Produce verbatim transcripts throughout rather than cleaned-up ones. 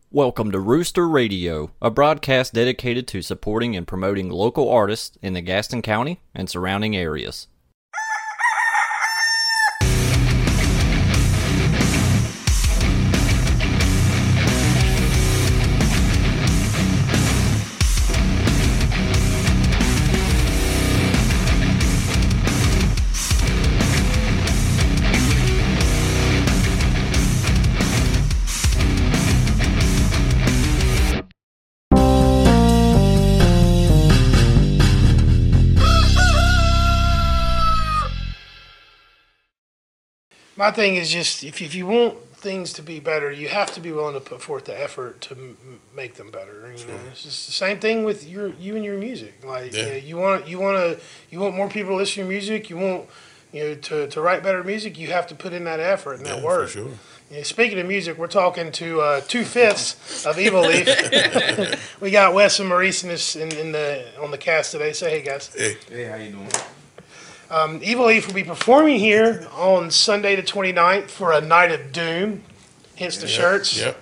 Welcome to Rooster Radio, a broadcast dedicated to supporting and promoting local artists in the Gaston County and surrounding areas. My thing is just, if, if you want things to be better, you have to be willing to put forth the effort to m- make them better. You Sure. know, it's just the same thing with your you and your music. Like Yeah. you, know, you want you want to you want more people to listen to your music. You want you know to, to write better music. You have to put in that effort and that Yeah, work. for sure. You know, speaking of music, we're talking to uh, two fifths of Evil Leaf. We got Wes and Maurice in, this, in, in the on the cast today. Say hey guys. Hey, Hey, how you doing? Um, Evil Leaf will be performing here on Sunday the twenty-ninth for a Night of Doom, hence the shirts. Yep.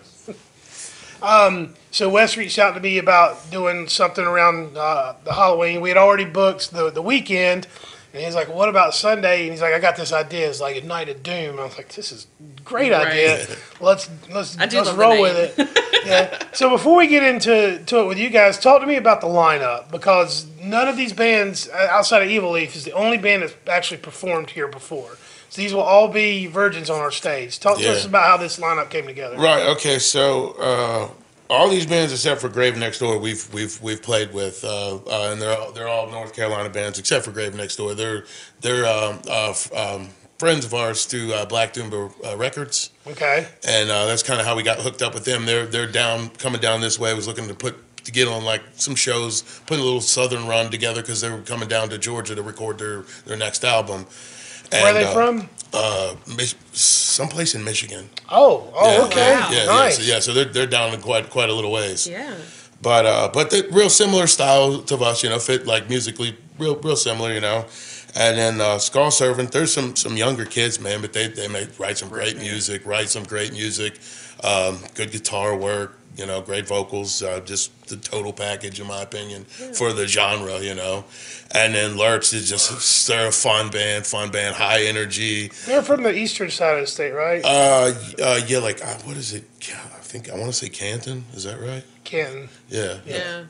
So Wes reached out to me about doing something around uh, the Halloween. We had already booked the, the weekend, and he's like, well, what about Sunday? And he's like, I got this idea. It's like a Night of Doom. And I was like, this is a great Right. idea. Let's let's I do let's love the roll name. with it. Yeah. So before we get into to it with you guys, talk to me about the lineup, because none of these bands uh, outside of Evil Leaf is the only band that's actually performed here before. So these will all be virgins on our stage. Talk to Yeah. us about how this lineup came together. Right. Okay. So uh, all these bands except for Grave Next Door, we've we've we've played with, uh, uh, and they're all, they're all North Carolina bands except for Grave Next Door. They're they're um, uh, f- um, friends of ours through uh, Black Doom uh, Records, Okay. and uh, that's kind of how we got hooked up with them. They're they're down coming down this way. I was looking to put to get on like some shows, putting a little southern run together because they were coming down to Georgia to record their their next album. Where are And, they uh, from? Uh, Mich- someplace in Michigan. Oh, oh, Yeah, okay. Yeah, yeah, Nice. yeah. So, yeah, so they're they're down in quite quite a little ways. Yeah. But uh, but they're real similar style to us, you know, fit like musically real real similar, you know. And then uh, Skull Servant, there's some some younger kids, man, but they they make write some great music, write some great music, um, good guitar work, you know, great vocals, uh, just the total package in my opinion for the genre, you know. And then Lurch is just they're a fun band, fun band, high energy. They're from the eastern side of the state, right? Uh, uh yeah, like uh, what is it? I think I want to say Canton. Is that right? Canton. Yeah. Yeah.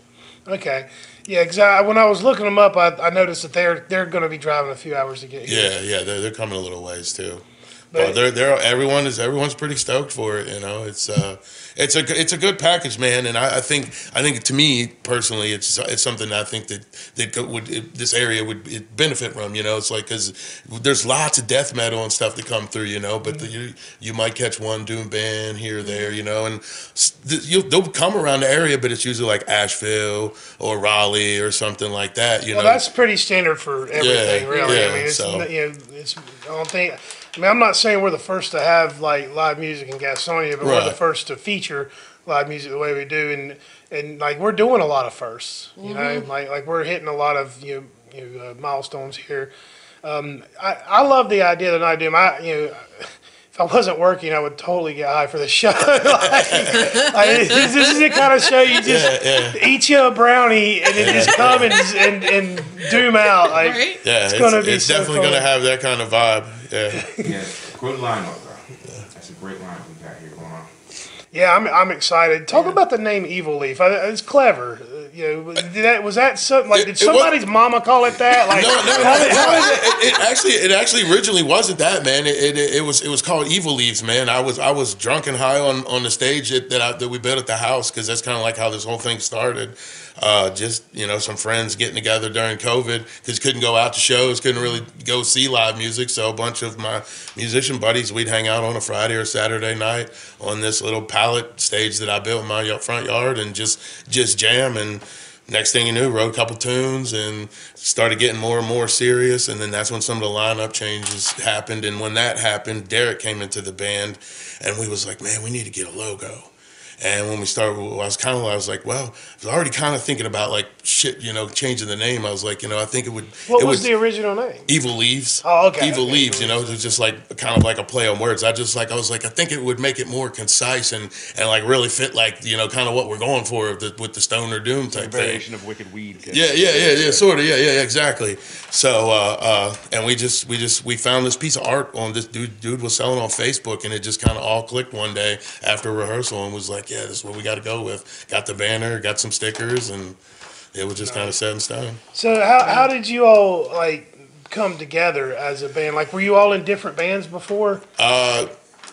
Okay. Yeah, because I, when I was looking them up, I, I noticed that they're they're going to be driving a few hours to get here. Yeah, yeah, they're they're coming a little ways too. But- But they're they're everyone is everyone's pretty stoked for it. You know, it's uh, it's a it's a good package, man. And I, I think I think to me personally, it's it's something that I think that that go- would it, this area would it benefit from. You know, it's like because there's lots of death metal and stuff that come through. You know, but the, you you might catch one doom band here or there. You know, and s- th- you'll they'll come around the area, but it's usually like Asheville or Raleigh or something like that. You Well, know, that's pretty standard for everything, Yeah, really. yeah, I mean, it's so- n- you know, it's I don't think. I mean, I'm not saying we're the first to have like live music in Gastonia, but we're the Right. first to feature live music the way we do, and and like we're doing a lot of firsts. You know, like like we're hitting a lot of you know, you know uh, milestones here. Um, I I love the idea of the Night of Doom. I you know. If I wasn't working, I would totally get high for the show. like, like, this, this is the kind of show you just Yeah, yeah. eat you a brownie and then just come and, and, and doom out. Like, Right? Yeah, It's it's, gonna be it's so definitely fun. gonna have that kind of vibe. Yeah, Yeah, good lineup, bro. That's a great lineup we got here going on. Yeah, I'm I'm excited. Talk about the name Evil Leaf. I, it's clever. Uh, You know, did that was that something like It- did it was- somebody's mama call it that? Like, no, no, how no, did- how did it- it, it actually, it actually originally wasn't that, man. It, it, it was, it was called Evil Leaves, man. I was, I was drunk and high on, on the stage that that, I, that we built at the house because that's kind of like how this whole thing started. Uh, just you know, some friends getting together during COVID because couldn't go out to shows, couldn't really go see live music. So a bunch of my musician buddies, we'd hang out on a Friday or Saturday night on this little pallet stage that I built in my y- front yard and just just jam. And next thing you knew, wrote a couple tunes and started getting more and more serious. And then that's when some of the lineup changes happened. And when that happened, Derek came into the band, and we was like, man, we need to get a logo. And when we started, I was kind of, I was like, well, I was already kind of thinking about like shit, you know, changing the name. I was like, you know, I think it would. What it was would, the original name? Evil Leaves. Oh, okay. Evil okay, Leaves, you know, it was just like kind of like a play on words. I just like, I was like, I think it would make it more concise and, and like really fit like, you know, kind of what we're going for with the, with the Stoner Doom type thing. Variation of Wicked Weed. Yeah, yeah, yeah, yeah, sort of, yeah, yeah, exactly. So, uh, uh, and we just, we just, we found this piece of art on this dude, dude was selling on Facebook, and it just kind of all clicked one day after rehearsal, and was like, yeah, this is what we got to go with. Got the banner, got some stickers, and it was just kind of set in stone. So how how did you all like come together as a band? Like, were you all in different bands before? Uh,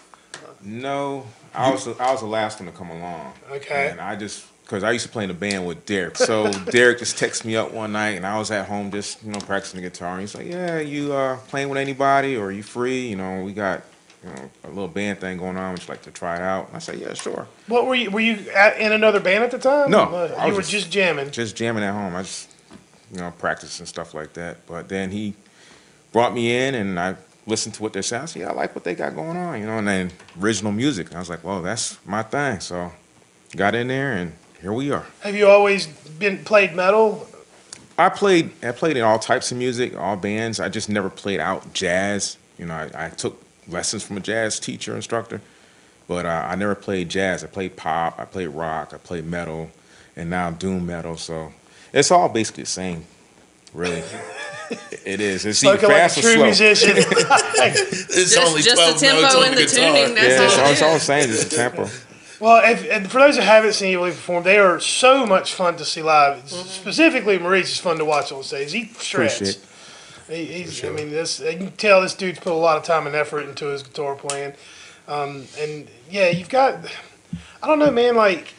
No, I was I was the last one to come along. Okay. And I just because I used to play in a band with Derek, so Derek just texted me up one night, and I was at home just you know practicing the guitar, and he's like, "Yeah, you uh, playing with anybody, or are you free? You know, we got you know a little band thing going on. Would you like to try it out?" And I said, "Yeah, sure." What were you? Were you at, in another band at the time? No, Uh, I you was were just- just jamming. Just jamming at home. I just you know practice and stuff like that. But then he brought me in, and I listened to what they're saying. I said, "Yeah, I like what they got going on," you know. And then original music. I was like, "Well, that's my thing." So got in there, and here we are. Have you always been played metal? I played I played in all types of music, all bands. I just never played out jazz. You know, I, I took lessons from a jazz teacher, instructor, but uh, I never played jazz. I played pop, I played rock, I played metal, and now doom metal. So it's all basically the same, really. It is. It's either Spoken like a fast or true slow. musician. it's Just- only just the twelve tempo notes on and the the guitar. tuning, that's Yeah, it's all all, it it's all the is. same. Just the tempo. Well, if, and for those who haven't seen Evil Leaf perform, they are so much fun to see live. Specifically, Maurice is fun to watch on stage. He shreds. Appreciate He, he's, sure. I mean, this you can tell this dude's put a lot of time and effort into his guitar playing. Um, and yeah, you've got, I don't know, man. Like,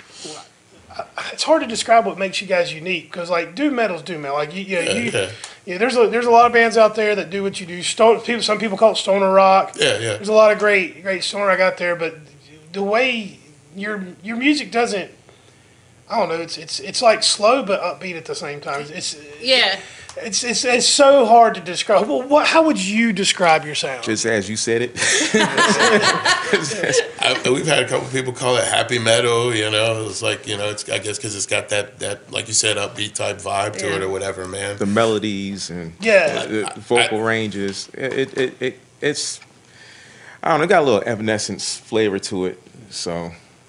it's hard to describe what makes you guys unique because, like, doom metal's doom metal. Like, you, you, know, Yeah, you yeah. yeah, there's a there's a lot of bands out there that do what you do. Stone, people, some people call it stoner rock. Yeah, yeah. There's a lot of great great stoner rock out there, but the way your your music doesn't, I don't know. It's it's it's like slow but upbeat at the same time. It's Yeah. it's it's, it's so hard to describe. Well, what? How would you describe your sound? Just as you said it. I, we've had a couple people call it happy metal. You know, it's like you know, it's I guess because it's got that that like you said upbeat type vibe to Yeah. it or whatever, man. The melodies and Yeah. the the vocal ranges. It, it, it, it it's I don't know. It got a little Evanescence flavor to it. So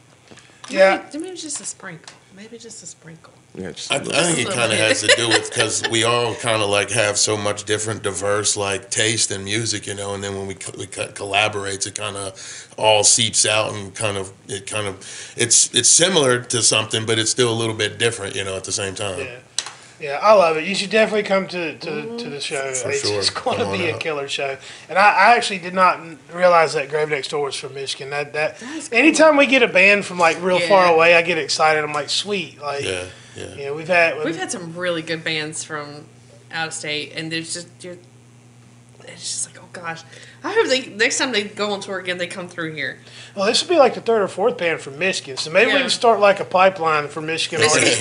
Yeah. Maybe, maybe just a sprinkle. Maybe just a sprinkle. yeah, just I, a I little- think it kind of has to do with because we all kind of like have so much different, diverse like taste in music, you know. And then when we co- we co- collaborate, it kind of all seeps out and kind of it kind of it's it's similar to something, but it's still a little bit different, you know, at the same time. Yeah. Yeah, I love it. You should definitely come to, to, to the show. For it's sure. it's going to Come on be a out. killer show. And I, I actually did not realize that Grave Next Door was from Michigan. That that That's cool. anytime we get a band from like real Yeah. far away, I get excited. I'm like, sweet. Like, Yeah, yeah. you know, we've had We've had some really good bands from out of state, and there's just you're, it's just like, oh gosh, I hope they next time they go on tour again, they come through here. well, this would be like the third or fourth band from Michigan. So maybe we Yeah. can start like a pipeline for Michigan artists.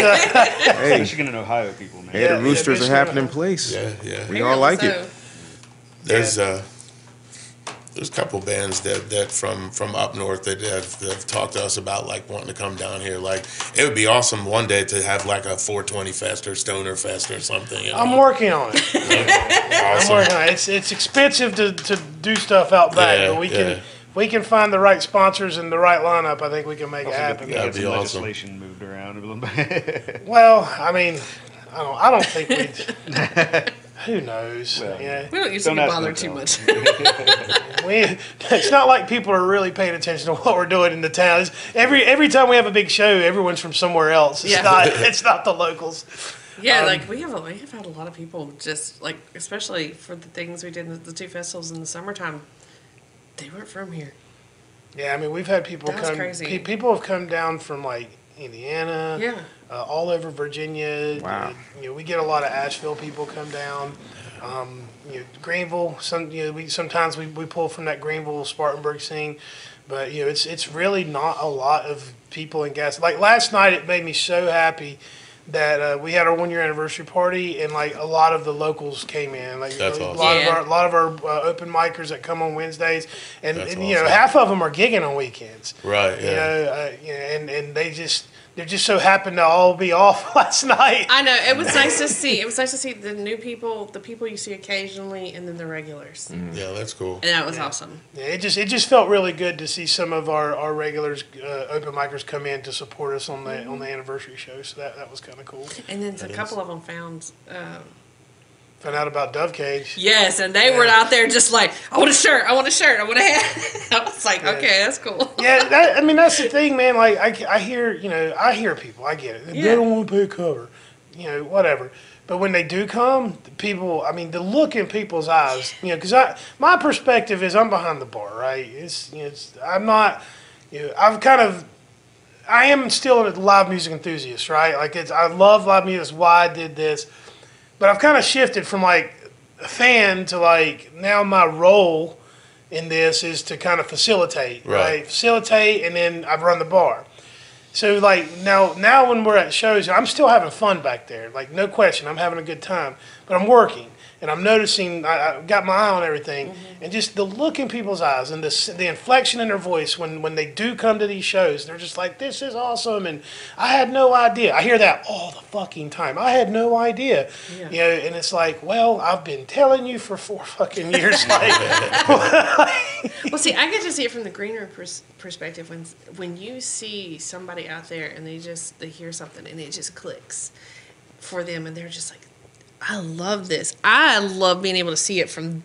hey, Michigan and Ohio people, man. hey, Yeah, the yeah, roosters are Michigan- happening in place. Yeah, yeah. We all like it. So, There's uh, there's a couple bands that, that from, from up north that have, that have talked to us about like wanting to come down here. Like it would be awesome one day to have like a four twenty fest or Stoner fest or something. You know? I'm working on it. I'm awesome. working on it. It's it's expensive to, to do stuff out back, Yeah, but we yeah. can we can find the right sponsors and the right lineup. I think we can make it Also, happen. get, That'd get be some awesome. legislation moved around a little bit. Well, I mean, I don't. I don't think we. Who knows? Well, yeah, we don't used to Don't be ask, bothered don't too tell. much. we. It's not like people are really paying attention to what we're doing in the town. It's, every every time we have a big show, everyone's from somewhere else. It's Yeah. not. It's not the locals. Yeah, Um, like we have a, we have had a lot of people just like, especially for the things we did in the two festivals in the summertime. They weren't from here. Yeah, I mean, we've had people That's come. crazy. Pe- people have come down from like Indiana. Yeah. Uh, all over Virginia. Wow. You know, we get a lot of Asheville people come down. Um, you know, Greenville. Some you know, we sometimes we, we pull from that Greenville Spartanburg scene, but you know, it's it's really not a lot of people in gas. Like last night, it made me so happy that uh, we had our one year anniversary party, and like a lot of the locals came in. Like That's a awesome. lot Yeah. of our a lot of our uh, open micers that come on Wednesdays, and, That's and you know awesome. half of them are gigging on weekends. Right. You Yeah. know, uh, you know, and and they just they just so happened to all be off last night. I know it was nice to see. It was nice to see the new people, the people you see occasionally, and then the regulars, and Yeah. That's cool. that was awesome. Yeah, it just it just felt really good to see some of our, our regulars, uh, open micers, come in to support us on the on the anniversary show. So that, that was kind of cool. And then a That couple is. of them found. Um, Found out about Dove Cage. Yes, and they were out there just like, I want a shirt, I want a shirt, I want a hat. I was like, okay, that's cool. Yeah, that, I mean that's the thing, man. Like I, I hear you know I hear people. I get it. They Yeah. don't want to pay a cover, you know, whatever. But when they do come, the people. I mean, the look in people's eyes. You know, because I my perspective is I'm behind the bar, right? It's, you know, it's I'm not. You know, I've kind of. I am still a live music enthusiast, right? Like it's I love live music. That's why I did this. But I've kind of shifted from like a fan to like now my role in this is to kind of facilitate, right? Right. Facilitate, and then I run the bar. So like now, now when we're at shows, I'm still having fun back there. Like no question, I'm having a good time. But I'm working, and I'm noticing I, I got my eye on everything, and just the look in people's eyes and the s- the inflection in their voice when when they do come to these shows, they're just like, "This is awesome," and I had no idea. I hear that all the fucking time. I had no idea, Yeah. you know. And it's like, well, I've been telling you for four fucking years, like. Well, see, I get to see it from the greener pers- perspective when when you see somebody out there and they just they hear something and it just clicks for them, and they're just like, I love this. I love being able to see it from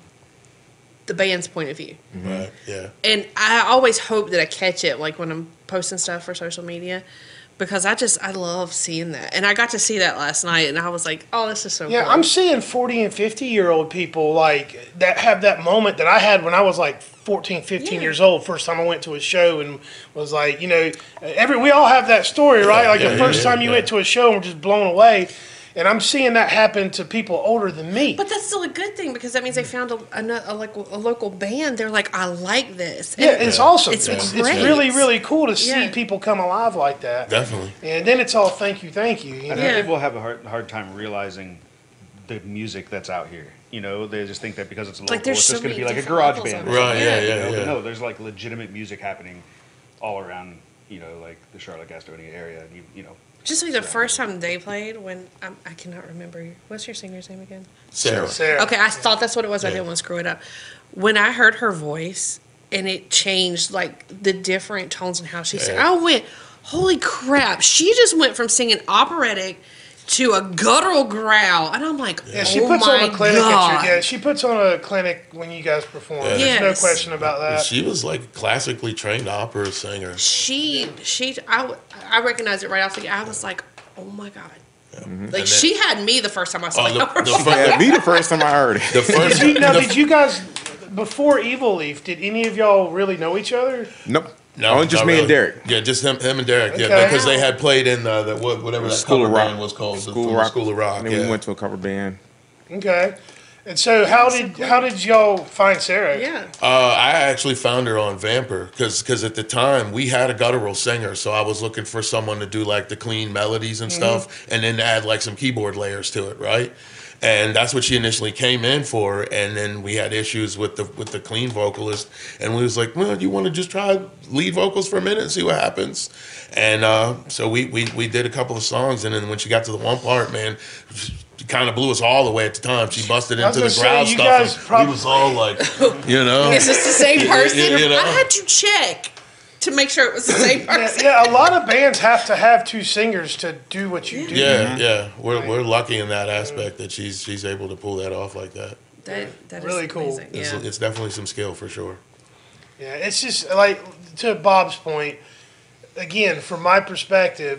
the band's point of view. Right. Yeah. And I always hope that I catch it, like when I'm posting stuff for social media, because I just I love seeing that. And I got to see that last night, and I was like, oh, this is so Yeah, cool. I'm seeing forty and fifty year old people like that have that moment that I had when I was like fourteen, fifteen Yeah. years old. First time I went to a show and was like, you know, every we all have that story, right? Like yeah, the first yeah, time you yeah. went to a show and were just blown away. And I'm seeing that happen to people older than me. But that's still a good thing, because that means they found a, a, a, like a local band. They're like, I like this. yeah, And it's awesome. It's It's, it's great. really, really cool to see Yeah. people come alive like that. Definitely. And then it's all thank you, thank you. You I know? Yeah. think people have a hard, hard time realizing the music that's out here. You know, they just think that because it's local, Like, there's it's just so going to many be like a different garage levels band. of or it. Right. something, Yeah. you Yeah. know, but Yeah. no, there's like legitimate music happening all around, you know, like the Charlotte Gastonia area. And you, you know, Just like the first time they played, when um, I cannot remember. your- What's your singer's name again? Sarah. Sarah. Okay, I thought that's what it was. I Yeah. didn't want to screw it up. When I heard her voice and it changed, like the different tones and how she sang, Yeah. I went, holy crap. She just went from singing operatic to a guttural growl. And I'm like, Yeah, she oh puts my on a clinic. God. At your, yeah, she puts on a clinic when you guys perform. Yeah. There's Yes. no question about that. She was like a classically trained opera singer. She, she, I, w- I recognized it right off the gate. I was like, oh my God. Like, And then- she had me the first time I saw Oh, her. the, the, Yeah, fir- me the first time I heard it. the first. Did you, now, the- did you guys before Evil Leaf? Did any of y'all really know each other? Nope. No, Only just not me and really. Derek. Yeah, just him, him and Derek. Yeah, Okay. because they had played in uh, the what- whatever that School cover of Rock band was called. the- School from of the Rock. School of Rock. And then Yeah. we went to a cover band. Okay. And so how did how did y'all find Sarah? Yeah. Uh, I actually found her on Vamper because at the time we had a guttural singer, so I was looking for someone to do like the clean melodies and stuff, and then add like some keyboard layers to it, right? And that's what she initially came in for, and then we had issues with the with the clean vocalist, and we was like, well, you want to just try lead vocals for a minute and see what happens? And uh, so we, we we did a couple of songs, and then when she got to the one part, man, she kind of blew us all away at the time. She busted I was into the gonna say, growl you stuff, guys and prob- we was all like, you know, Is this the same person? you know? I had to check to make sure it was the same Yeah, person. yeah, a lot of bands have to have two singers to do what you do. Yeah, yeah, we're we're lucky in that aspect that she's she's able to pull that off like that. That, that is Really cool. amazing. It's, Yeah. it's definitely some skill for sure. Yeah, it's just like to Bob's point. Again, from my perspective,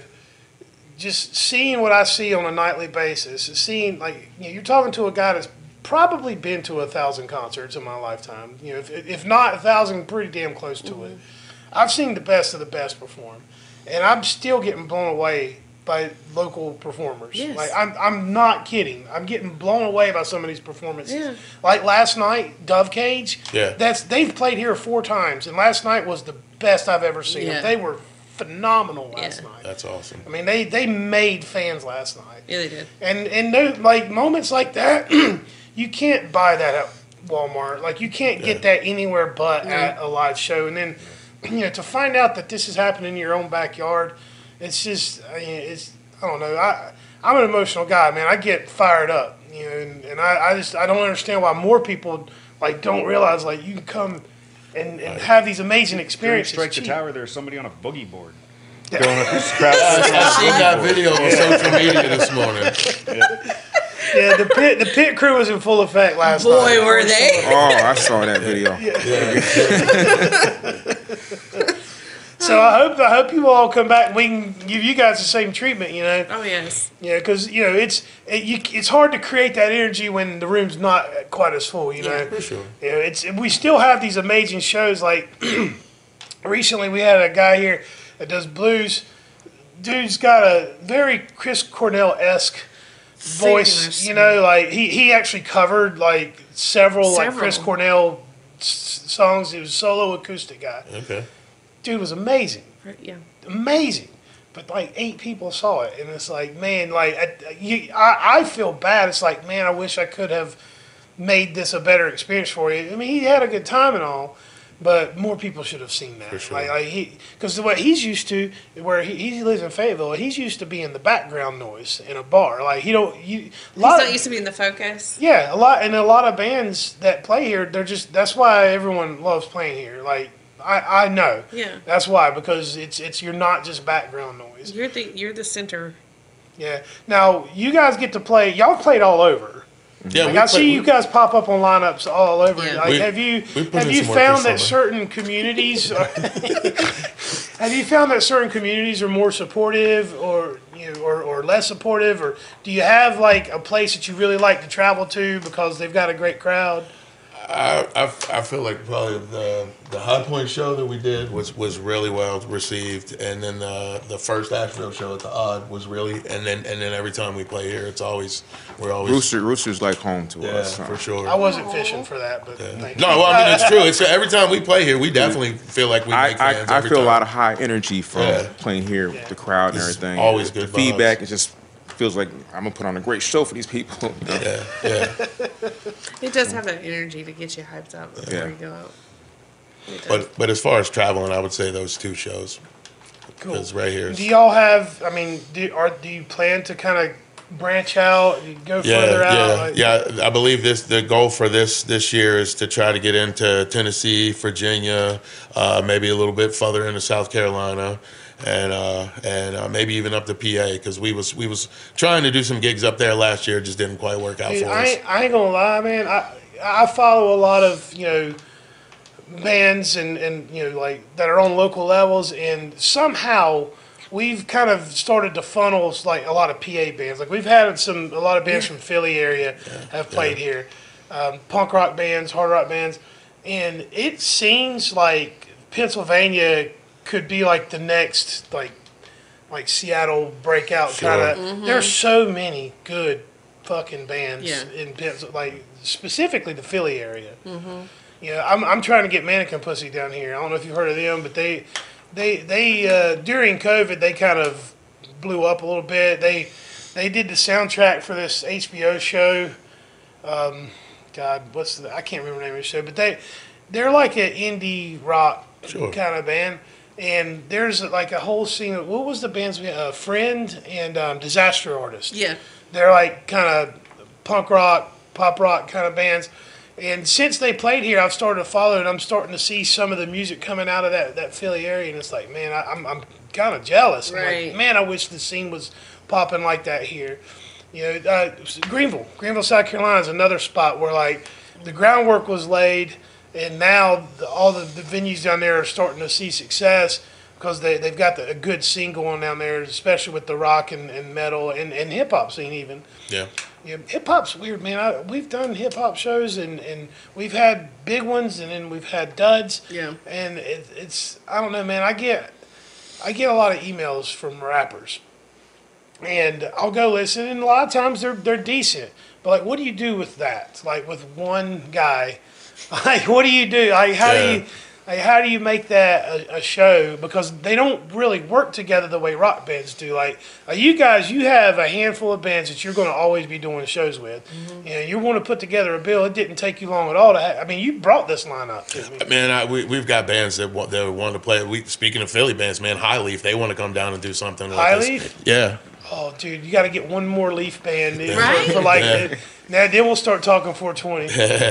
just seeing what I see on a nightly basis, seeing like you know, you're talking to a guy that's probably been to a thousand concerts in my lifetime. You know, if, if not a thousand, pretty damn close to it. I've seen the best of the best perform, and I'm still getting blown away by local performers. Yes. Like I'm, I'm not kidding. I'm getting blown away by some of these performances. Yeah. Like last night, Dove Cage. Yeah. That's they've played here four times, and last night was the best I've ever seen Yeah. them. They were phenomenal last Yeah. night. That's awesome. I mean, they, they made fans last night. Yeah, they did. And and those, like moments like that, you can't buy that at Walmart. Like you can't get that anywhere but at a live show. And then, you know, to find out that this is happening in your own backyard, it's just, I mean, it's I don't know. I I'm an emotional guy, man. I get fired up, you know, and, and I, I just I don't understand why more people like don't realize like you can come and, and have these amazing During experiences. Strike the cheap. Tower, there's somebody on a boogie board. I seen that video on social media this morning. Yeah, the pit the pit crew was in full effect last night. Boy, were they. Oh, I saw that video. So I hope I hope you all come back. And we can give you guys the same treatment, you know. Oh, yes. Yeah, because you know it's it, you, it's hard to create that energy when the room's not quite as full. You know, Yeah. For sure. You know, it's we still have these amazing shows. Like recently, we had a guy here that does blues. Dude's got a very Chris Cornell esque voice. Singers. You know, like he he actually covered like several, like Several. Chris Cornell s- songs. He was a solo acoustic guy. Okay. Dude was amazing. Yeah. Amazing, but like eight people saw it, and it's like, man, like I, you, I, I feel bad. It's like, man, I wish I could have made this a better experience for you. I mean, he had a good time and all, but more people should have seen that. For sure. Like, like he, because what he's used to, where he, he lives in Fayetteville, he's used to being the background noise in a bar. Like he don't, you, a He's lot not of- used to being the focus. yeah, a lot, and a lot of bands that play here, they're just. That's why everyone loves playing here. Like I, I know. Yeah. That's why, because it's it's you're not just background noise. You're the you're the center. Yeah. Now you guys get to play. Y'all played all over. Yeah, Like, we I play- see you guys pop up on lineups all over. Yeah. Like, We- have you we put have in you some work found this that summer. certain communities are, have you found that certain communities are more supportive or you know, or, or less supportive, or do you have like a place that you really like to travel to because they've got a great crowd? I, I, I feel like probably the the High Point show that we did was, was really well received, and then the the first Asheville show at the Odd was really, and then and then every time we play here, it's always we're always Rooster, Rooster's like home to yeah us. huh? for sure. I wasn't fishing for that, but thank No, you. well, I mean it's true. It's every time we play here, we definitely feel like we I, make fans. I, I every feel time. a lot of high energy from Yeah. playing here with the crowd and It's everything. always the, good The feedback vibes. is just feels like I'm gonna put on a great show for these people. you know? Yeah, yeah. It does have that energy to get you hyped up before Yeah. you go out. It does. But but as far as traveling, I would say those two shows. Cool. Because right here, Do y'all have? I mean, do are do you plan to kind of branch out, you go yeah, further out? yeah, Like- yeah. I believe this. The goal for this this year is to try to get into Tennessee, Virginia, uh, maybe a little bit further into South Carolina, and uh, and uh, maybe even up to P A, because we was we was trying to do some gigs up there last year, it just didn't quite work out Dude, for I us. ain't, I ain't gonna lie, man. I I follow a lot of you know bands and and you know like that are on local levels, and somehow we've kind of started to funnel like a lot of P A bands. Like we've had some a lot of bands from Philly area have played here, um, punk rock bands, hard rock bands, and it seems like Pennsylvania could be like the next like like Seattle breakout Sure. kind of. There's so many good fucking bands Yeah. in Pennsylvania, like specifically the Philly area. You know, I'm I'm trying to get Mannequin Pussy down here. I don't know if you've heard of them, but they they they uh, during COVID they kind of blew up a little bit. They they did the soundtrack for this H B O show. Um, God, what's the I can't remember the name of the show, but they they're like an indie rock Sure. kind of band. And there's like a whole scene. Of, what was the bands we had? Uh, Friend and um, Disaster Artist. Yeah. They're like kind of punk rock, pop rock kind of bands. And since they played here, I've started to follow, and I'm starting to see some of the music coming out of that, that Philly area. And it's like, man, I, I'm I'm kind of jealous. I'm Right. like, man, I wish the scene was popping like that here. You know, uh, Greenville, Greenville, South Carolina is another spot where like the groundwork was laid, and now the, all the, the venues down there are starting to see success because they, they've got the, a good scene going down there, especially with the rock and, and metal and, and hip hop scene even. Yeah. Yeah, hip hop's weird, man. I, we've done hip hop shows and, and we've had big ones and then we've had duds. Yeah. And it, it's I don't know, man. I get I get a lot of emails from rappers, and I'll go listen, and a lot of times they're they're decent. But like, what do you do with that? Like with one guy, like what do you do? Like how Yeah. do you Like, how do you make that a, a show? Because they don't really work together the way rock bands do. Like, uh, you guys, you have a handful of bands that you're going to always be doing shows with. Mm-hmm. You know, you want to put together a bill. It didn't take you long at all to have. I mean, you brought this lineup to me. Man, I, we, we've got bands that want, that want to play. We, speaking of Philly bands, man, High Leaf, they want to come down and do something like High this. Leaf? Yeah. Oh, dude, you got to get one more Leaf band, dude. Right? For like, Yeah. now then we'll start talking four twenty.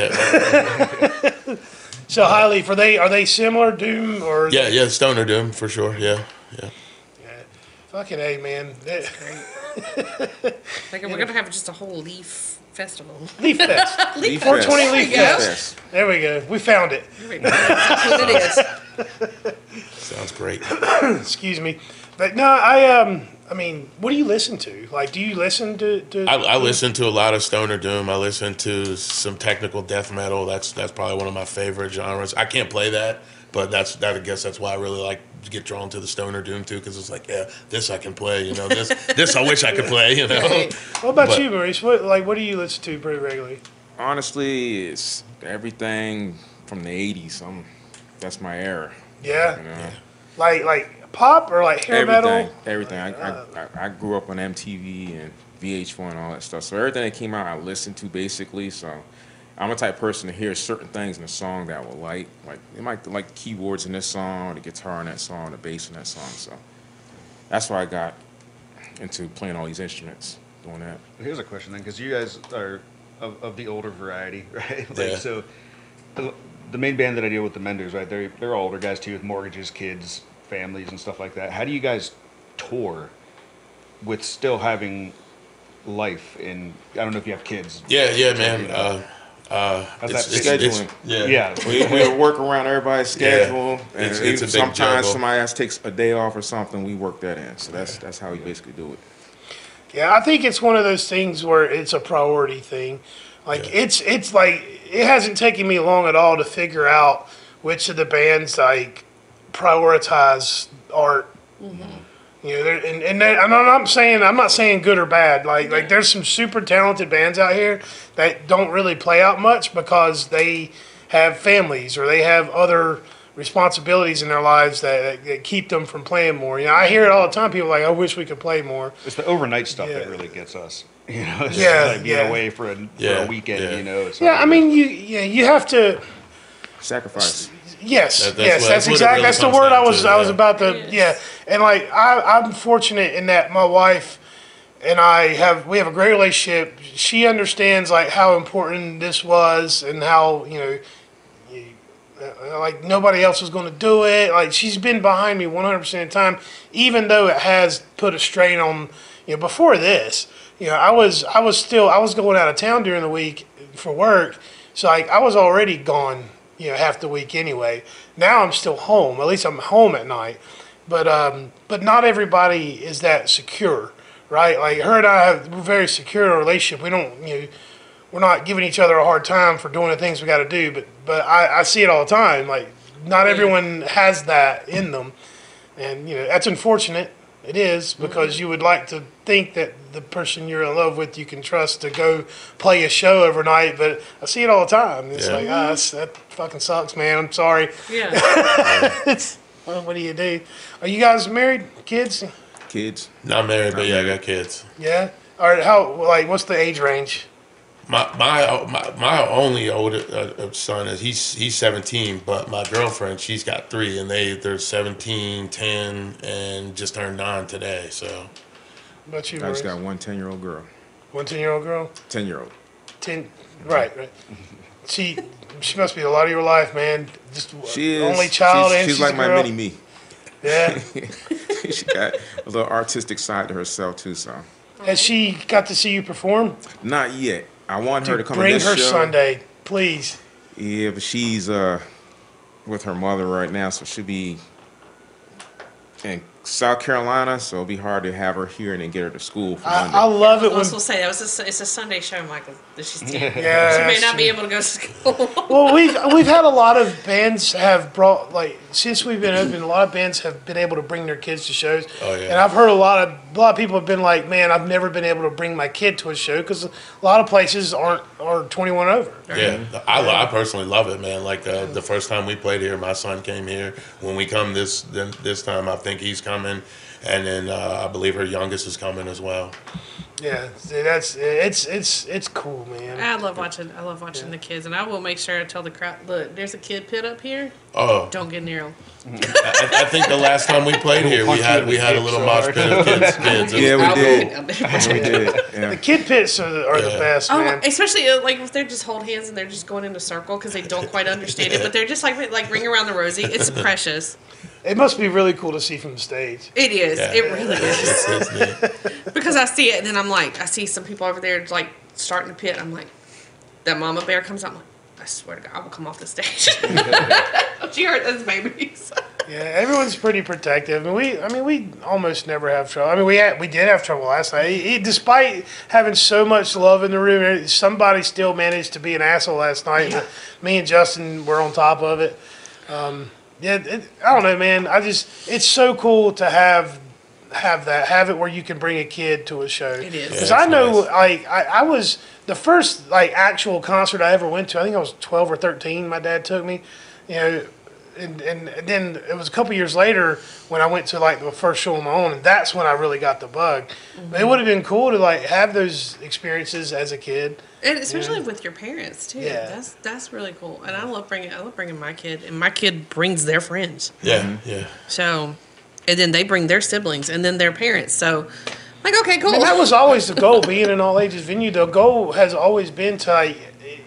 So High Leaf, are they are they similar, Doom or? Yeah, yeah, Stoner Doom for sure. Yeah, yeah. Yeah. Fucking A, man. That- Like we're gonna have just a whole leaf festival. Leaf Fest. Leaf four Fest. twenty Leaf There we go. Fest. There we go. We found it. That's what it is. Sounds great. Excuse me. But no, I um I mean, what do you listen to? Like, do you listen to? to I, I listen to a lot of Stoner Doom. I listen to some technical death metal. That's that's probably one of my favorite genres. I can't play that, but that's that. I guess that's why I really like to get drawn to the Stoner Doom too, because it's like, yeah, this I can play. You know, this this I wish I could play. You know. Right. What about But- you, Maurice? What like what do you listen to pretty regularly? Honestly, it's everything from the eighties. I'm, that's my era. Yeah. You know? Like like pop or like hair Everything, metal? everything. I, I, I, I grew up on M T V and V H one and all that stuff. So everything that came out, I listened to basically. So I'm the type of person to hear certain things in a song that I will like. Like it might like the keyboards in this song, or the guitar in that song, the bass in that song. So that's why I got into playing all these instruments, doing that. Here's a question then, because you guys are of, of the older variety, right? Like, Yeah. so the, the main band that I deal with, the Menders, right? They're they're all older guys too, with mortgages, kids, families, and stuff like that. How do you guys tour with still having life? In I don't know if you have kids. Yeah, yeah, man. Uh, uh, How's it's, that it's, fit? it's, yeah, Yeah. We, we work around everybody's schedule, and It's- even it's a big sometimes juggle. somebody else takes a day off or something. We work that in. So that's that's how we basically do it. Yeah, I think it's one of those things where it's a priority thing. Like Yeah. it's it's like it hasn't taken me long at all to figure out which of the bands like prioritize art. You know, there- and and there- I'm not saying I'm not saying good or bad. Like like there's some super talented bands out here that don't really play out much because they have families or they have other responsibilities in their lives that, that keep them from playing more. You know, I hear it all the time. People are like, I wish we could play more. It's the overnight stuff that Yeah. really gets us. You know, it's Yeah, like being yeah. away for a, for Yeah, a weekend. yeah. You know. It's Yeah, not I mean, you yeah, you have to. Sacrifice. Yes, That- that's yes, what- that's that's what it exactly really that's the comes word I down was to, I was yeah. about to Yes. yeah, and like I I'm fortunate in that my wife and I have we have a great relationship. She understands like how important this was and how you know. You, uh, like nobody else was going to do it. Like she's been behind me one hundred percent of the time, even though it has put a strain on. You know, before this, you know, I was I was still I was going out of town during the week for work, so like I was already gone. You know, half the week anyway. Now I'm still home. At least I'm home at night. But um, but not everybody is that secure, right? Like her and I have we're very secure in a relationship. We don't you know. We're not giving each other a hard time for doing the things we got to do, but but I, I see it all the time. Like not everyone has that in them, and you know that's unfortunate. It is because you would like to think that the person you're in love with you can trust to go play a show overnight, but I see it all the time. It's Yeah. like ah, that's, that fucking sucks, man. I'm sorry. Yeah. It's well, what do you do? Are you guys married? Kids? Kids. Not married, but yeah, I got kids. Yeah. All right. How like what's the age range? My my my, my only older uh, son is he's he's seventeen, but my girlfriend she's got three, and they they're seventeen, ten, and just turned nine today. So What about you, I just Maurice? got one ten-year-old girl. One ten-year-old girl? ten-year-old. Ten, right, right. She, she must be a lot of your life, man. Just She is. only child, she's and she's she's like a my girl. mini me. Yeah. She got a little artistic side to herself too. So Has she got to see you perform? not yet. I want her to Dude, come bring to this her show. Sunday, please. Yeah, but she's uh with her mother right now, so she'll be in South Carolina, so it'll be hard to have her here and then get her to school for I, Monday. I love it I when. was going to say, that was a, it's a Sunday show, Michael, that she's teaching. Yeah, She may that's not be true. able to go to school. Well, we've we've had a lot of bands have brought like since we've been open, a lot of bands have been able to bring their kids to shows. Oh, yeah. And I've heard a lot of a lot of people have been like, man, I've never been able to bring my kid to a show because a lot of places aren't are twenty-one over. Yeah, I, lo- I personally love it, man. Like uh, the first time we played here, my son came here. When we come this then this time, I think he's coming, and then uh, I believe her youngest is coming as well. Yeah, see, that's it's it's it's cool, man. I love watching. I love watching the kids, and I will make sure I tell the crowd, look, there's a kid pit up here. Oh, Don't get near him. I, I think the last time we played here, we had we had a little mosh pit of kids. kids. It Yeah, was- we did. I'll- We did. Yeah. The kid pits are, the- are the Yeah. best, Oh, man. especially uh, like if they're just hold hands and they're just going in a circle because they don't quite understand it, but they're just like like ring around the rosy. It's precious. It must be really cool to see from the stage. It is. Yeah. It really is. It's, it's neat. Because I see it, and then I'm like, I see some people over there like starting to pit. I'm like, that mama bear comes out. I'm like, I swear to God, I will come off the stage. She hurt those babies. Yeah, everyone's pretty protective. I mean, we, I mean, we almost never have trouble. I mean, we had, we did have trouble last night. He, he- despite having so much love in the room, somebody still managed to be an asshole last night. Yeah. Me and Justin were on top of it. Um, yeah, it, I don't know, man. I just, it's so cool to have have that, have it where you can bring a kid to a show. It is. Because Yeah, I it's know, nice. like, I, I was the first like actual concert I ever went to. I think I was twelve or thirteen. My dad took me, you know. And, and and then it was a couple years later when I went to like the first show on my own, and that's when I really got the bug. But it would have been cool to like have those experiences as a kid. And especially with your parents too. Yeah. That's that's really cool. And I love bringing I love bringing my kid, and my kid brings their friends. Yeah, yeah. So, and then they bring their siblings, and then their parents. So, like, okay, cool. And that was always the goal, being an all ages venue. The goal has always been to like,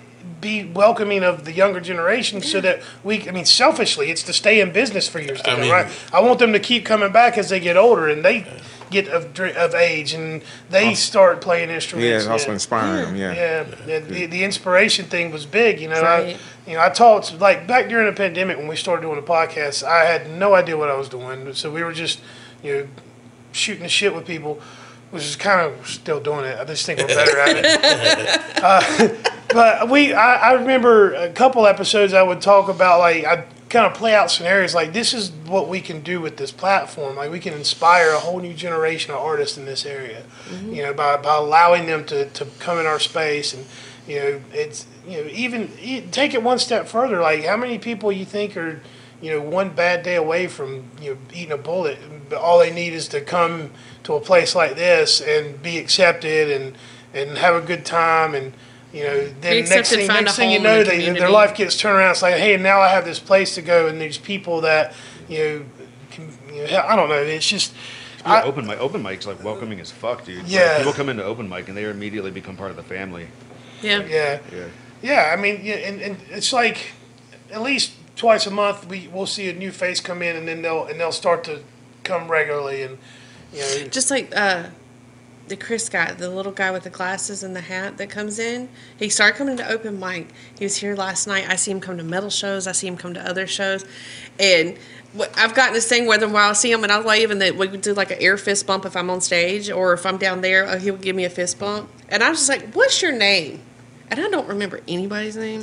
be welcoming of the younger generation, so that we. I mean, selfishly, it's to stay in business for years to I come, mean- right? I want them to keep coming back as they get older and they get of dr- of age and they start playing Yeah, instruments. it's also inspiring them. Yeah. Yeah, and the, the inspiration thing was big. You know, Right. I, you know, I taught like back during the pandemic when we started doing the podcast. I had no idea what I was doing, so we were just, you know, shooting the shit with people, which is kind of still doing it. I just think we're better at it. Uh, but we, I, I remember a couple episodes I would talk about like I kind of play out scenarios like this is what we can do with this platform. Like we can inspire a whole new generation of artists in this area. You know, by by allowing them to, to come in our space and you know it's you know even e- take it one step further. Like how many people you think are you know one bad day away from you know eating a bullet? But all they need is to come to a place like this and be accepted and and have a good time and. You know, then Be next accepted, thing, find next a thing you home in know, the they, their community. life gets turned around. It's like, hey, now I have this place to go, and there's people that, you know, can, you know I don't know. It's just, Yeah, I, open mic, open mic's like welcoming as fuck, dude. Like, Yeah. people come into open mic and they immediately become part of the family. yeah. yeah, Yeah. yeah. I mean, yeah, and, and it's like at least twice a month we we'll see a new face come in, and then they'll and they'll start to come regularly, and you know, Just like uh, the Chris guy, the little guy with the glasses and the hat that comes in. He started coming to open mic. He was here last night. I see him come to metal shows. I see him come to other shows. And wh- I've gotten this thing whether while I see him and I'll wave and that we would do like an air fist bump if I'm on stage or if I'm down there, uh, he would give me a fist bump. And I was just like, what's your name? And I don't remember anybody's name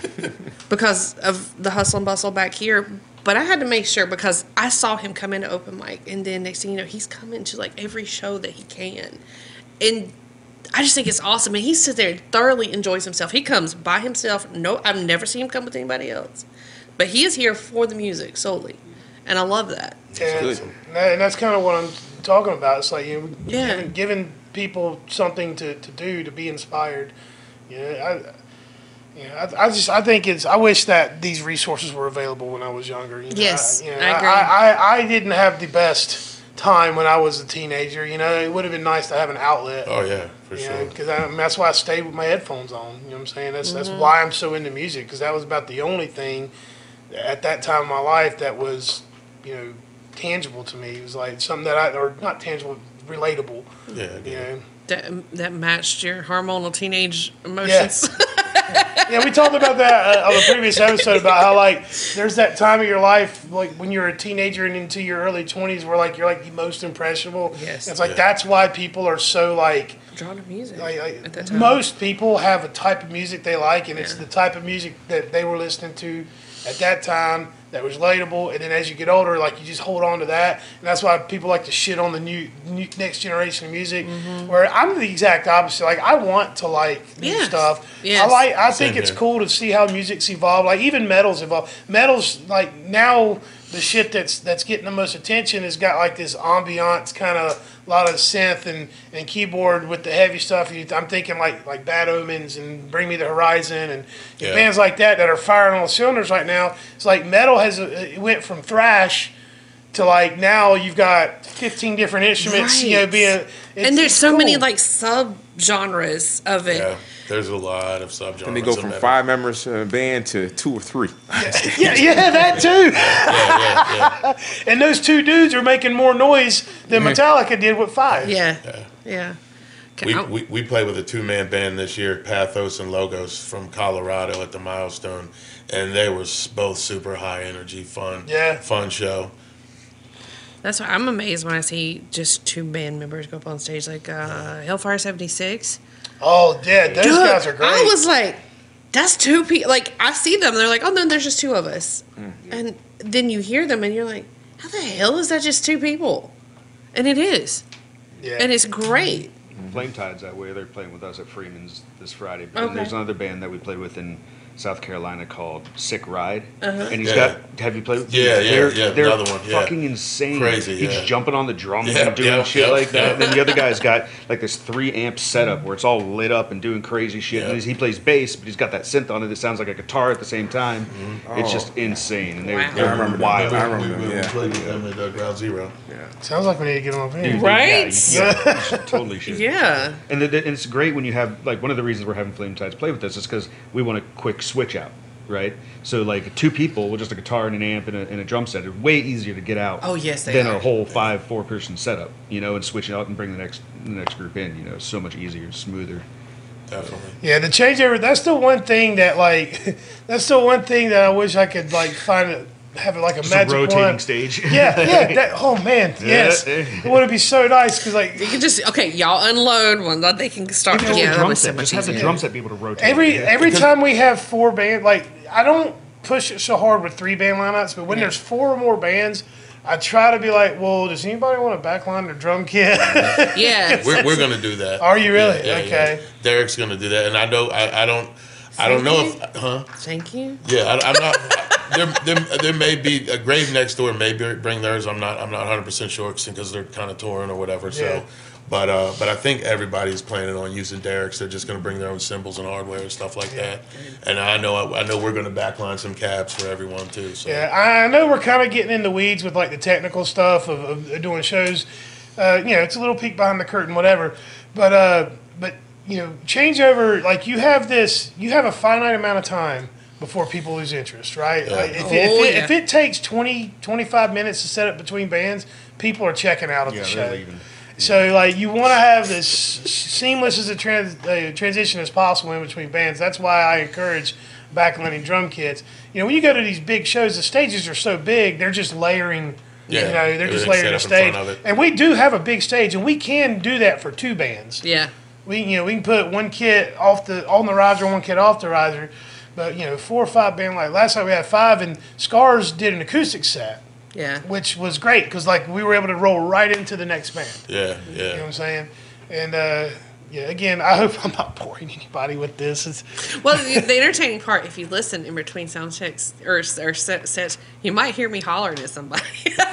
because of the hustle and bustle back here. But I had to make sure because I saw him come into open mic, and then next thing you know, he's coming to like every show that he can, and I just think it's awesome. And he sits there and thoroughly enjoys himself. He comes by himself. No, I've never seen him come with anybody else, but he is here for the music solely, and I love that. and, good. and that- and that's kind of what I'm talking about. It's like you know, Yeah. giving, giving people something to, to do to be inspired. You know, I. Yeah, I, I just I think it's I wish that these resources were available when I was younger. You know, Yes, I, you know, I agree. I, I, I didn't have the best time when I was a teenager. You know, it would have been nice to have an outlet. Oh yeah, for You sure. because I mean, that's why I stayed with my headphones on. You know what I'm saying? That's Mm-hmm. that's why I'm so into music because that was about the only thing at that time of my life that was you know tangible to me. It was like something that I or not tangible, relatable. Yeah, I You get it. know. That that matched your hormonal teenage emotions. Yeah, we talked about that uh, on a previous episode about how like there's that time of your life like when you're a teenager and into your early twenties where like you're like the most impressionable. Yes. It's like Yeah. that's why people are so like. Drawn to music Like, at like that time. most people have a type of music they like, and it's Yeah. the type of music that they were listening to at that time that was relatable. And then as you get older, like you just hold on to that, and that's why people like to shit on the new, new next generation of music. Mm-hmm. Where I'm the exact opposite. Like I want to like new Yes. stuff. Yes. I like. I think Same it's here. cool to see how music's evolved. Like even metal's evolved. Metal's like now. The shit that's that's getting the most attention has got like this ambiance kind of a lot of synth and, and keyboard with the heavy stuff. You- I'm thinking like like Bad Omens and Bring Me the Horizon and, and Yeah. bands like that that are firing on all cylinders right now. It's like metal has a, it went from thrash to like now you've got fifteen different instruments. You know, Right. being it's, and there's it's so many cool. like sub genres of it. Yeah, there's a lot of subgenres. And they go of from metal. five members in a band to two or three. yeah, yeah, that too. Yeah, yeah, yeah. And those two dudes are making more noise than Metallica did with five. Yeah, yeah. Okay, We, I'm- we we played with a two man band this year, Pathos and Logos from Colorado at the Milestone, and they were s- both super high energy, fun, Yeah. fun show. That's why I'm amazed when I see just two band members go up on stage, like uh, Hellfire seventy-six. Oh, yeah, those Dude, guys are great. I was like, that's two people. Like, I see them, and they're like, oh, no, there's just two of us. And then you hear them, and you're like, how the hell is that just two people? And it is. yeah. And it's great. Flame Tide's that way. They're playing with us at Freeman's this Friday. Okay. And there's another band that we played with in South Carolina called Sick Ride. Uh-huh. And he's Yeah. got, have you played with Yeah, yeah, they're, yeah, They're another one, yeah. fucking insane. Crazy, He's yeah. jumping on the drums Yeah, and doing yeah, shit yeah, like that. yeah. And then the other guy's got like this three amp setup where it's all lit up and doing crazy shit. Yeah. And he plays bass, but he's got that synth on it that sounds like a guitar at the same time. It's Oh. just insane. And they're, Wow. they're I remember that. wild. I We, remember we, them, we yeah. played with them at uh, Ground Zero. Sounds like we need to get them up here. Dude, Right? Yeah, you, you should- totally should. Yeah. And, the, and it's great when you have, like, one of the reasons we're having Flame Tides play with us is because we want a quick switch out, right? So, like, two people with just a guitar and an amp and a, and a drum set are way easier to get out Oh, yes, they than are. a whole five, four person setup, you know, and switch it out and bring the next the next group in, you know, so much easier, smoother. Definitely. Yeah, the changeover. That's the one thing that like, that's the one thing that I wish I could like find a, have like a Just a magic rotating wand. stage. Yeah, yeah. That, oh man, yes. It would be so nice because like You can just, okay, y'all unload one. They can start. Just Yeah, the that drum was so set. much Just have the easier. drum set be able to rotate. every Yeah. every time we have four band, like I don't push it so hard with three band lineups, but when Yeah. there's four or more bands, I try to be like, well, does anybody want to backline their drum kit? Yeah. We're, we're gonna do that. Are you really? Yeah, yeah, Okay. yeah. Derek's gonna do that, and I know I, I don't I don't know if huh. Thank you. Yeah, I, I'm not. there, there, there may be a Grave Next Door may be- bring theirs. I'm not. I'm not one hundred percent sure because they're kind of touring or whatever. So, Yeah. but uh, but I think everybody's planning on using Derek's. They're just going to bring their own cymbals and hardware and stuff like that. And I know I know we're going to backline some cabs for everyone too. So Yeah, I I know we're kind of getting in the weeds with like the technical stuff of, of doing shows. Uh, you know, it's a little peek behind the curtain, whatever. But uh, but you know, changeover. Like you have this, you have a finite amount of time before people lose interest, right? Yeah. Like, if, Oh, it, if, it, yeah. if it takes twenty, twenty-five minutes to set up between bands, people are checking out of Yeah, the they're show. leaving. So like you want to have this seamless as a trans, uh, transition as possible in between bands. That's why I encourage backlining drum kits. You know, when you go to these big shows, the stages are so big, they're just layering. Yeah, you know, they're just everything's layering a set up in stage. front of it. And we do have a big stage, and we can do that for two bands. Yeah. We you know we can put one kit off the on the riser, one kit off the riser. But you know, four or five band like last time we had five, and Scars did an acoustic set, Yeah. which was great because like we were able to roll right into the next band. yeah, You know what yeah. I'm saying? And uh, yeah, again, I hope I'm not boring anybody with this. It's, Well, the, the entertaining part, if you listen in between sound checks or, or set, sets, you might hear me hollering at somebody.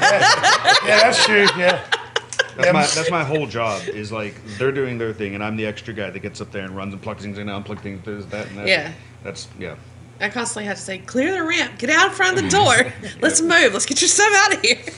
yeah, that's true. Yeah, That's Yeah. my that's my whole job is like they're doing their thing and I'm the extra guy that gets up there and runs and plugs things in, unplugs things, does that and that. Yeah. That's yeah. I constantly have to say, clear the ramp, get out in front of the door, let's move, let's get your stuff out of here.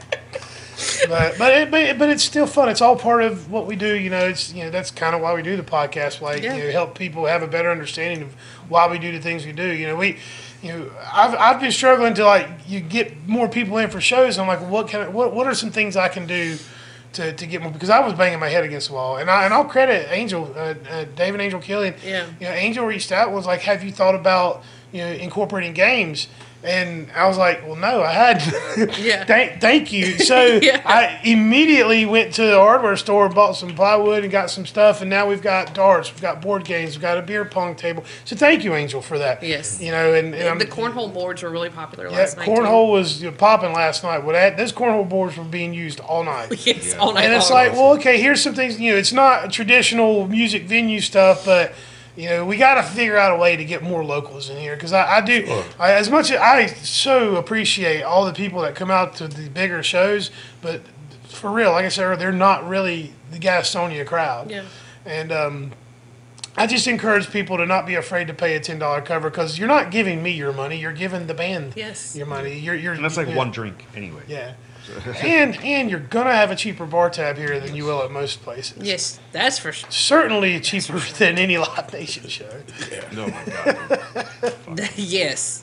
but but, it, but but it's still fun. It's all part of what we do. You know, it's you know that's kind of why we do the podcast. Like Yeah. you know, help people have a better understanding of why we do the things we do. You know, we. You know, I've I've been struggling to like you get more people in for shows. I'm like, what can I, what what are some things I can do to, to get more, because I was banging my head against the wall. And, I, and I'll credit Angel, uh, uh, David Angel Killian. Yeah. You know, Angel reached out and was like, have you thought about, you know, incorporating games? And I was like, well, no, I hadn't. Yeah. thank, thank you. So Yeah. I immediately went to the hardware store and bought some plywood and got some stuff. And now we've got darts, we've got board games, we've got a beer pong table. So thank you, Angel, for that. Yes. You know, and, and The I'm- cornhole boards were really popular yeah, last night. cornhole was you know, popping last night. Well, that, those cornhole boards were being used all night. Too. Yes, all night And it's long. like, well, okay, here's some things. You know, it's not traditional music venue stuff, but you know, we got to figure out a way to get more locals in here because I, I do Sure. I, as much as I so appreciate all the people that come out to the bigger shows, but for real, like I said, earlier, they're not really the Gastonia crowd. Yeah. And um, I just encourage people to not be afraid to pay a ten dollar cover because you're not giving me your money, you're giving the band Yes. your money. You're, you're And that's like yeah. one drink anyway. Yeah. and and you're gonna have a cheaper bar tab here than you will at most places. Yes, that's for sure. Certainly cheaper than any Live Nation show. Oh my god. Yes.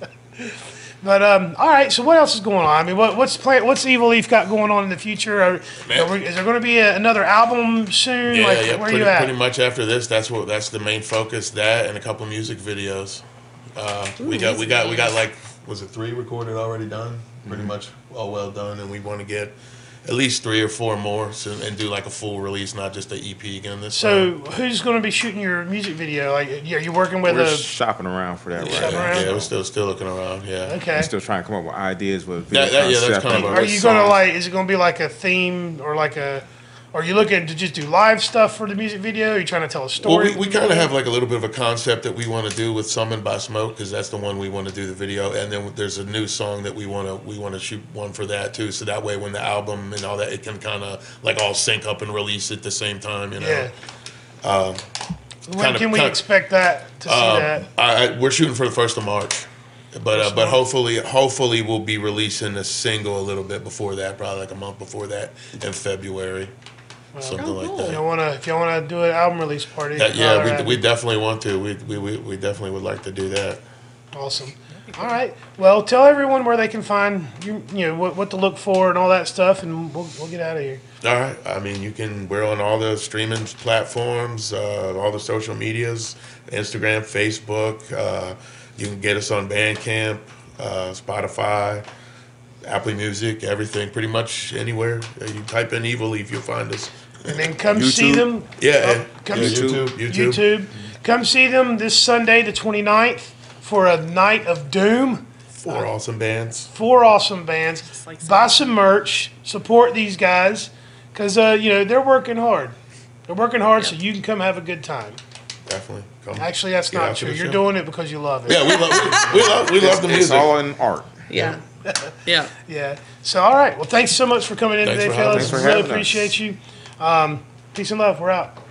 But um, all right. So what else is going on? I mean, what, what's plan? What's Evil Leaf got going on in the future? Are, Man. are we, is there going to be a, another album soon? Yeah, like, yeah. where Pretty, you at? pretty much after this, that's what that's the main focus. That and a couple music videos. Uh, we got we got we got like was it three recorded already done? Pretty much all well done, and we want to get at least three or four more so, and do like a full release, not just an E P again this So time. who's going to be shooting your music video? Like, are you working with We're a? shopping around for that right Shopping now. around? Yeah, we're still still looking around. Yeah. Okay. We're still trying to come up with ideas with video That- that- yeah, that's concept kind of and our- Are you going to songs. like? Is it going to be like a theme or like a? Are you looking to just do live stuff for the music video? Are you trying to tell a Well, story? we, we kind of have like a little bit of a concept that we want to do with Summoned by Smoke because that's the one we want to do the video, and then there's a new song that we want to we want to shoot one for that too. So that way, when the album and all that, it can kind of like all sync up and release at the same time. You know. yeah. Um, when kinda- can we kinda- expect that to see Um, that? I, I, we're shooting for the first of March, but uh, but hopefully hopefully we'll be releasing a single a little bit before that, probably like a month before that in February, something Oh, like cool. If that. you want to, if you want to do an album release party, That- holler yeah, at we, me. we definitely want to. We, we we we definitely would like to do that. Awesome. All right. Well, tell everyone where they can find you, you know, what, what to look for and all that stuff, and we'll, we'll get out of here. All right. I mean, you can. We're on all the streaming platforms, uh, all the social medias, Instagram, Facebook. Uh, you can get us on Bandcamp, uh, Spotify, Apple Music, everything. Pretty much anywhere. Uh, you type in Evil Leaf, you'll find us. And then come see YouTube. them. Yeah, Oh, and- come yeah, see- YouTube, YouTube. YouTube. Come see them this Sunday, the twenty-ninth, for a night of doom. Four awesome bands. Four awesome bands. like Buy some merch. Support these guys because uh, you know they're working hard. They're working hard so you can come have a good time. Definitely. Come. Actually, that's Get not out to true. the You're show. doing it because you love it. Yeah, we love we love we love the It's music. all in art. Yeah. Yeah. Yeah. So, all right. Well, thanks so much for coming in Thanks today, for having fellas. us. Thanks for Really having us. appreciate you. Um, peace and love. We're out.